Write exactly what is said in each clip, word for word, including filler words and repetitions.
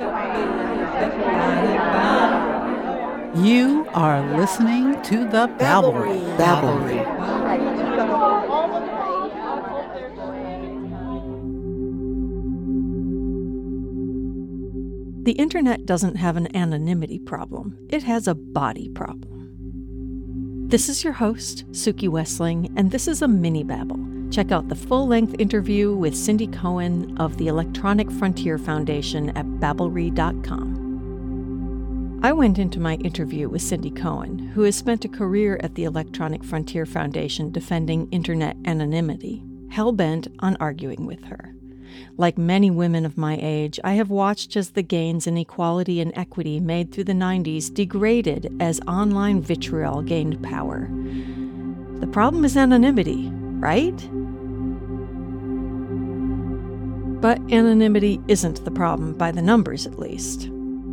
You are listening to the Babblery. Babblery. The internet doesn't have an anonymity problem. It has a body problem. This is your host, Suki Wessling, and this is a mini babble. Check out the full-length interview with Cindy Cohen of the Electronic Frontier Foundation at babblery dot com. I went into my interview with Cindy Cohen, who has spent a career at the Electronic Frontier Foundation defending internet anonymity, hell-bent on arguing with her. Like many women of my age, I have watched as the gains in equality and equity made through the nineties degraded as online vitriol gained power. The problem is anonymity, right? But anonymity isn't the problem, by the numbers at least.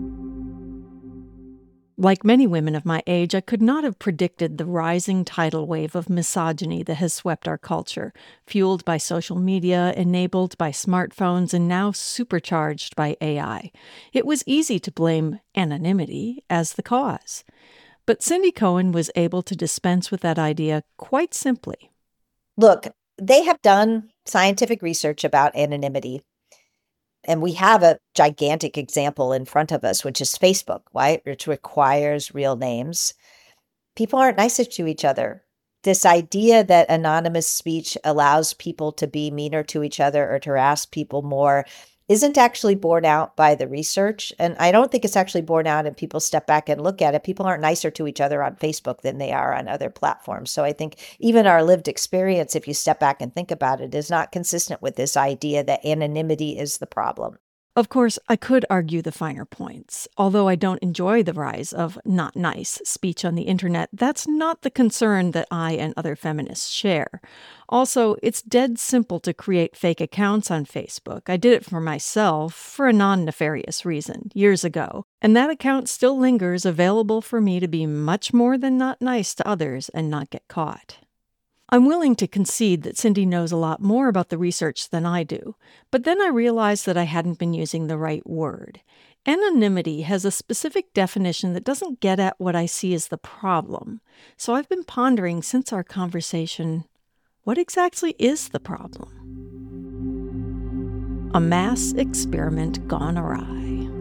Like many women of my age, I could not have predicted the rising tidal wave of misogyny that has swept our culture, fueled by social media, enabled by smartphones, and now supercharged by A I. It was easy to blame anonymity as the cause. But Cindy Cohen was able to dispense with that idea quite simply. Look, they have done scientific research about anonymity. And we have a gigantic example in front of us, which is Facebook, right? Which requires real names. People aren't nicer to each other. This idea that anonymous speech allows people to be meaner to each other or to harass people more isn't actually borne out by the research. And I don't think it's actually borne out and people step back and look at it. People aren't nicer to each other on Facebook than they are on other platforms. So I think even our lived experience, if you step back and think about it, is not consistent with this idea that anonymity is the problem. Of course, I could argue the finer points. Although I don't enjoy the rise of not nice speech on the internet, that's not the concern that I and other feminists share. Also, it's dead simple to create fake accounts on Facebook. I did it for myself for a non-nefarious reason years ago, and that account still lingers available for me to be much more than not nice to others and not get caught. I'm willing to concede that Cindy knows a lot more about the research than I do, but then I realized that I hadn't been using the right word. Anonymity has a specific definition that doesn't get at what I see as the problem. So I've been pondering since our conversation, what exactly is the problem? A mass experiment gone awry.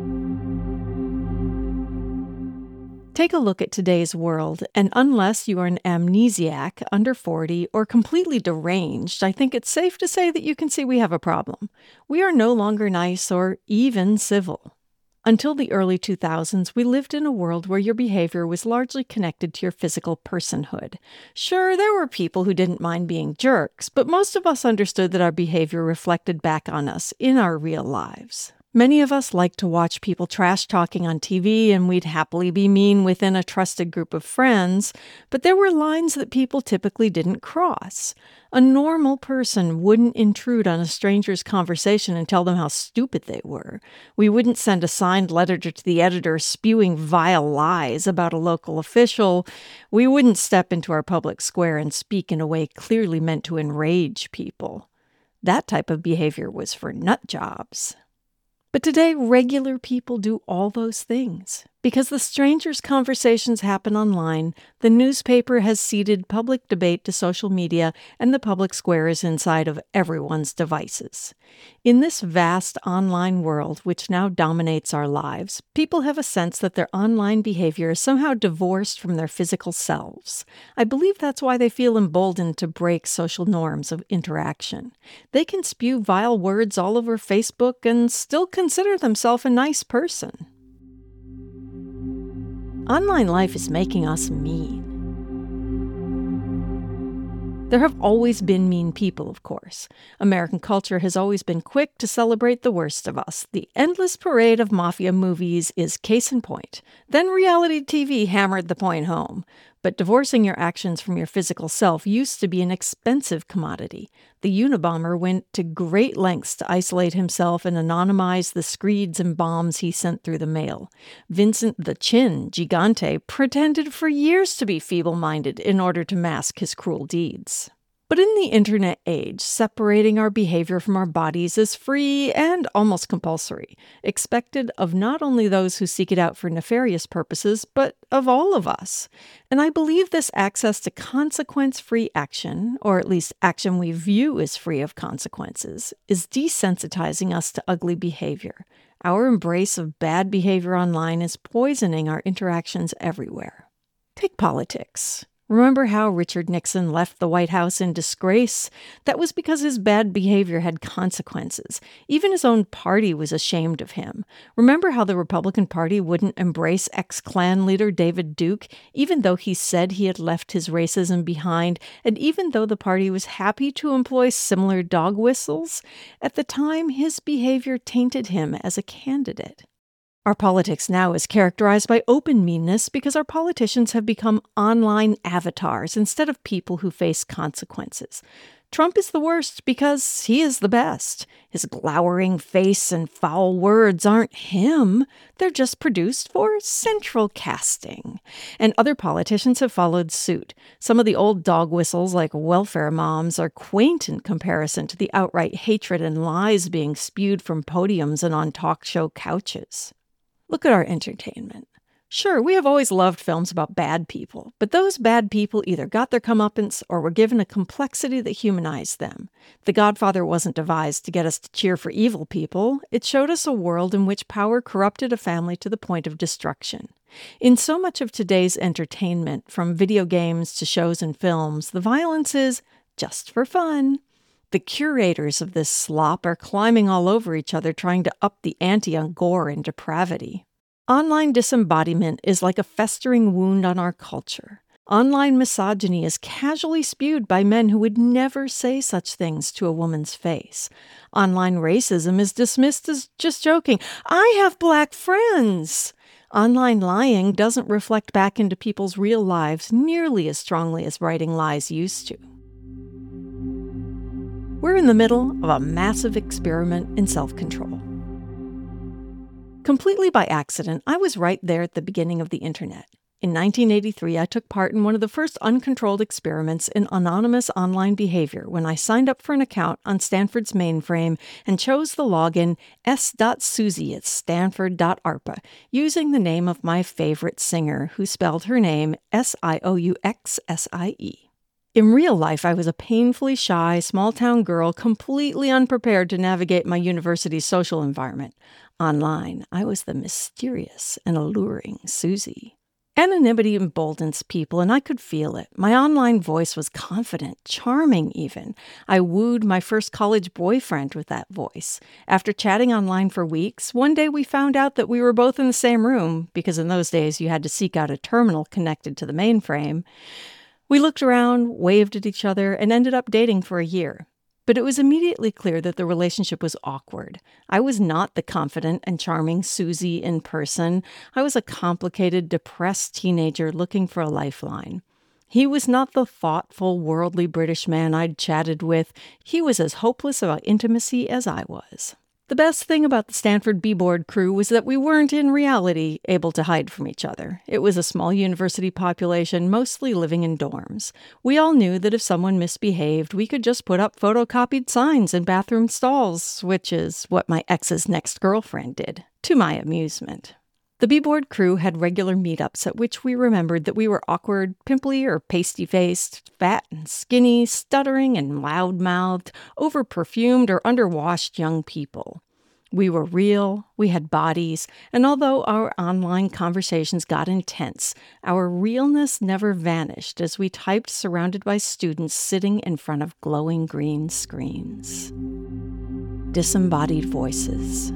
Take a look at today's world, and unless you are an amnesiac, under forty, or completely deranged, I think it's safe to say that you can see we have a problem. We are no longer nice or even civil. Until the early two thousands, we lived in a world where your behavior was largely connected to your physical personhood. Sure, there were people who didn't mind being jerks, but most of us understood that our behavior reflected back on us in our real lives. Many of us like to watch people trash-talking on T V, and we'd happily be mean within a trusted group of friends, but there were lines that people typically didn't cross. A normal person wouldn't intrude on a stranger's conversation and tell them how stupid they were. We wouldn't send a signed letter to the editor spewing vile lies about a local official. We wouldn't step into our public square and speak in a way clearly meant to enrage people. That type of behavior was for nut jobs. But today, regular people do all those things. Because the strangers' conversations happen online, the newspaper has ceded public debate to social media, and the public square is inside of everyone's devices. In this vast online world, which now dominates our lives, people have a sense that their online behavior is somehow divorced from their physical selves. I believe that's why they feel emboldened to break social norms of interaction. They can spew vile words all over Facebook and still consider themselves a nice person. Online life is making us mean. There have always been mean people, of course. American culture has always been quick to celebrate the worst of us. The endless parade of mafia movies is case in point. Then reality T V hammered the point home. But divorcing your actions from your physical self used to be an expensive commodity. The Unabomber went to great lengths to isolate himself and anonymize the screeds and bombs he sent through the mail. Vincent the Chin Gigante pretended for years to be feeble-minded in order to mask his cruel deeds. But in the internet age, separating our behavior from our bodies is free and almost compulsory, expected of not only those who seek it out for nefarious purposes, but of all of us. And I believe this access to consequence-free action, or at least action we view as free of consequences, is desensitizing us to ugly behavior. Our embrace of bad behavior online is poisoning our interactions everywhere. Take politics. Remember how Richard Nixon left the White House in disgrace? That was because his bad behavior had consequences. Even his own party was ashamed of him. Remember how the Republican Party wouldn't embrace ex-Klan leader David Duke, even though he said he had left his racism behind, and even though the party was happy to employ similar dog whistles? At the time, his behavior tainted him as a candidate. Our politics now is characterized by open meanness because our politicians have become online avatars instead of people who face consequences. Trump is the worst because he is the best. His glowering face and foul words aren't him. They're just produced for central casting. And other politicians have followed suit. Some of the old dog whistles, like welfare moms, are quaint in comparison to the outright hatred and lies being spewed from podiums and on talk show couches. Look at our entertainment. Sure, we have always loved films about bad people, but those bad people either got their comeuppance or were given a complexity that humanized them. The Godfather wasn't devised to get us to cheer for evil people. It showed us a world in which power corrupted a family to the point of destruction. In so much of today's entertainment, from video games to shows and films, the violence is just for fun. The curators of this slop are climbing all over each other trying to up the ante on gore and depravity. Online disembodiment is like a festering wound on our culture. Online misogyny is casually spewed by men who would never say such things to a woman's face. Online racism is dismissed as just joking. I have black friends. Online lying doesn't reflect back into people's real lives nearly as strongly as writing lies used to. We're in the middle of a massive experiment in self-control. Completely by accident, I was right there at the beginning of the internet. In nineteen eighty-three, I took part in one of the first uncontrolled experiments in anonymous online behavior when I signed up for an account on Stanford's mainframe and chose the login s dot susie at stanford dot a r p a, using the name of my favorite singer, who spelled her name S I O U X S I E. In real life, I was a painfully shy, small-town girl completely unprepared to navigate my university's social environment. Online, I was the mysterious and alluring Susie. Anonymity emboldens people, and I could feel it. My online voice was confident, charming even. I wooed my first college boyfriend with that voice. After chatting online for weeks, one day we found out that we were both in the same room, because in those days you had to seek out a terminal connected to the mainframe. We looked around, waved at each other, and ended up dating for a year. But it was immediately clear that the relationship was awkward. I was not the confident and charming Susie in person. I was a complicated, depressed teenager looking for a lifeline. He was not the thoughtful, worldly British man I'd chatted with. He was as hopeless about intimacy as I was. The best thing about the Stanford B-Board crew was that we weren't, in reality, able to hide from each other. It was a small university population, mostly living in dorms. We all knew that if someone misbehaved, we could just put up photocopied signs in bathroom stalls, which is what my ex's next girlfriend did, to my amusement. The B-Board crew had regular meetups at which we remembered that we were awkward, pimply or pasty-faced, fat and skinny, stuttering and loud-mouthed, over-perfumed or underwashed young people. We were real, we had bodies, and although our online conversations got intense, our realness never vanished as we typed surrounded by students sitting in front of glowing green screens. Disembodied voices.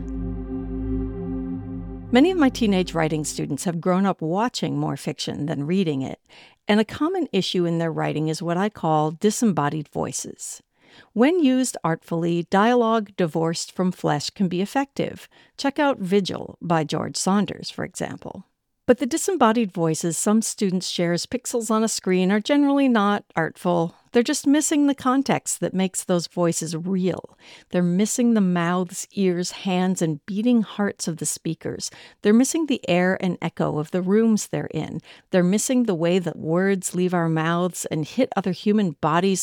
Many of my teenage writing students have grown up watching more fiction than reading it, and a common issue in their writing is what I call disembodied voices. When used artfully, dialogue divorced from flesh can be effective. Check out Vigil by George Saunders, for example. But the disembodied voices some students share as pixels on a screen are generally not artful. They're just missing the context that makes those voices real. They're missing the mouths, ears, hands, and beating hearts of the speakers. They're missing the air and echo of the rooms they're in. They're missing the way that words leave our mouths and hit other human bodies like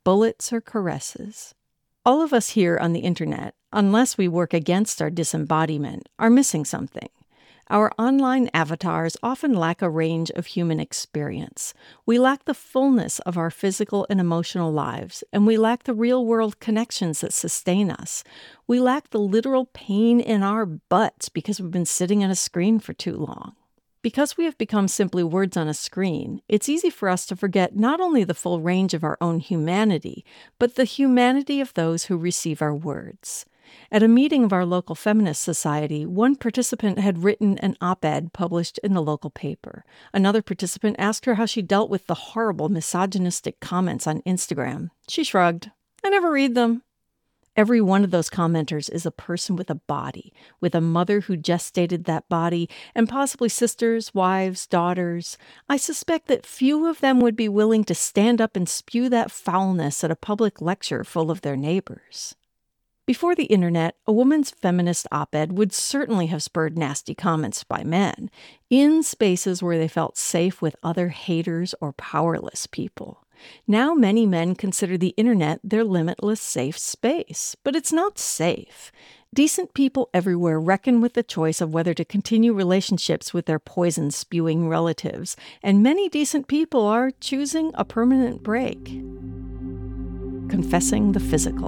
bullets or caresses. All of us here on the internet, unless we work against our disembodiment, are missing something. Our online avatars often lack a range of human experience. We lack the fullness of our physical and emotional lives, and we lack the real-world connections that sustain us. We lack the literal pain in our butts because we've been sitting on a screen for too long. Because we have become simply words on a screen, it's easy for us to forget not only the full range of our own humanity, but the humanity of those who receive our words. At a meeting of our local feminist society, one participant had written an op-ed published in the local paper. Another participant asked her how she dealt with the horrible misogynistic comments on Instagram. She shrugged. I never read them. Every one of those commenters is a person with a body, with a mother who gestated that body, and possibly sisters, wives, daughters. I suspect that few of them would be willing to stand up and spew that foulness at a public lecture full of their neighbors. Before the internet, a woman's feminist op-ed would certainly have spurred nasty comments by men, in spaces where they felt safe with other haters or powerless people. Now many men consider the internet their limitless safe space, but it's not safe. Decent people everywhere reckon with the choice of whether to continue relationships with their poison-spewing relatives, and many decent people are choosing a permanent break. Confessing the physical.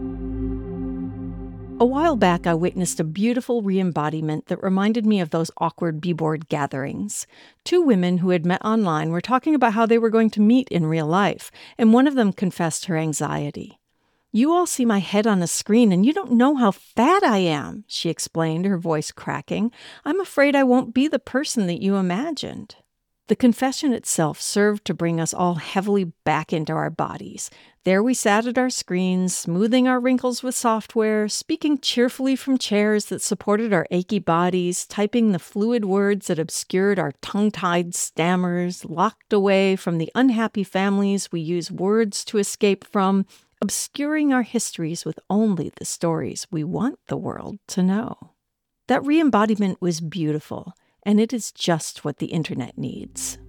A while back, I witnessed a beautiful re-embodiment that reminded me of those awkward B-board gatherings. Two women who had met online were talking about how they were going to meet in real life, and one of them confessed her anxiety. "You all see my head on a screen, and you don't know how fat I am," she explained, her voice cracking. "I'm afraid I won't be the person that you imagined." The confession itself served to bring us all heavily back into our bodies. There we sat at our screens, smoothing our wrinkles with software, speaking cheerfully from chairs that supported our achy bodies, typing the fluid words that obscured our tongue-tied stammers, locked away from the unhappy families we use words to escape from, obscuring our histories with only the stories we want the world to know. That re-embodiment was beautiful. And it is just what the internet needs.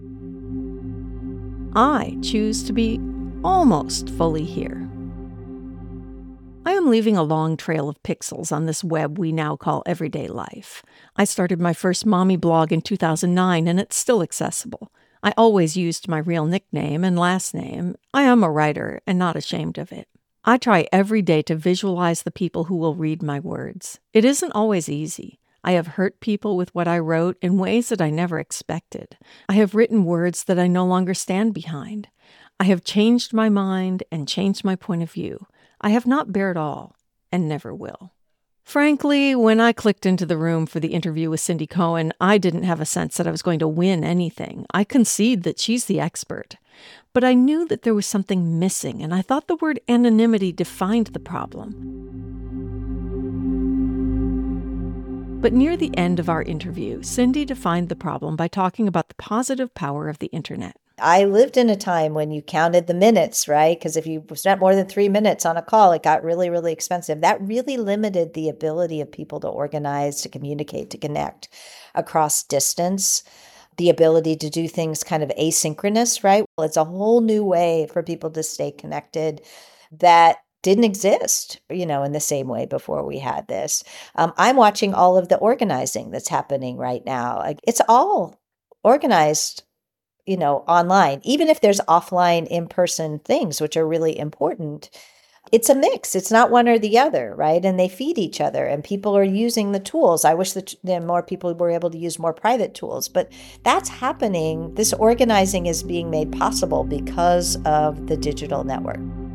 I choose to be almost fully here. I am leaving a long trail of pixels on this web we now call everyday life. I started my first mommy blog in two thousand nine, and it's still accessible. I always used my real nickname and last name. I am a writer and not ashamed of it. I try every day to visualize the people who will read my words. It isn't always easy. I have hurt people with what I wrote in ways that I never expected. I have written words that I no longer stand behind. I have changed my mind and changed my point of view. I have not bared all, and never will. Frankly, when I clicked into the room for the interview with Cindy Cohen, I didn't have a sense that I was going to win anything. I concede that she's the expert. But I knew that there was something missing, and I thought the word anonymity defined the problem. But near the end of our interview, Cindy defined the problem by talking about the positive power of the internet. I lived in a time when you counted the minutes, right? Because if you spent more than three minutes on a call, it got really, really expensive. That really limited the ability of people to organize, to communicate, to connect across distance, the ability to do things kind of asynchronous, right? Well, it's a whole new way for people to stay connected that didn't exist, you know, in the same way before we had this. Um, I'm watching all of the organizing that's happening right now. Like, it's all organized, you know, online, even if there's offline in-person things, which are really important. It's a mix. It's not one or the other, right? And they feed each other, and people are using the tools. I wish that you know, more people were able to use more private tools, but that's happening. This organizing is being made possible because of the digital network.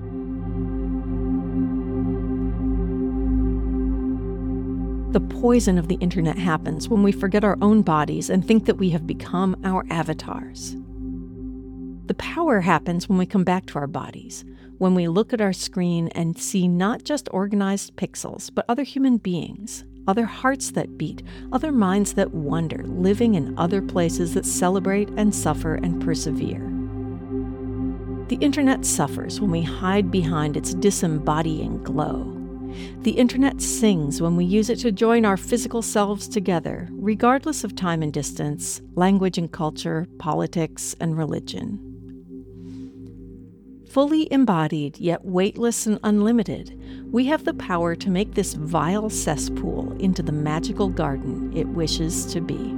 The poison of the internet happens when we forget our own bodies and think that we have become our avatars. The power happens when we come back to our bodies, when we look at our screen and see not just organized pixels, but other human beings, other hearts that beat, other minds that wonder, living in other places that celebrate and suffer and persevere. The internet suffers when we hide behind its disembodying glow. The internet sings when we use it to join our physical selves together, regardless of time and distance, language and culture, politics and religion. Fully embodied, yet weightless and unlimited, we have the power to make this vile cesspool into the magical garden it wishes to be.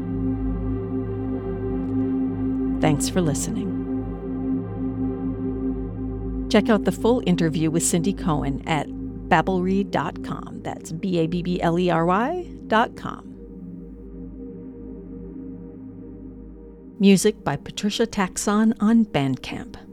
Thanks for listening. Check out the full interview with Cindy Cohen at babblery dot com. That's B A B B L E R Y dot com. Music by Patricia Taxon on Bandcamp.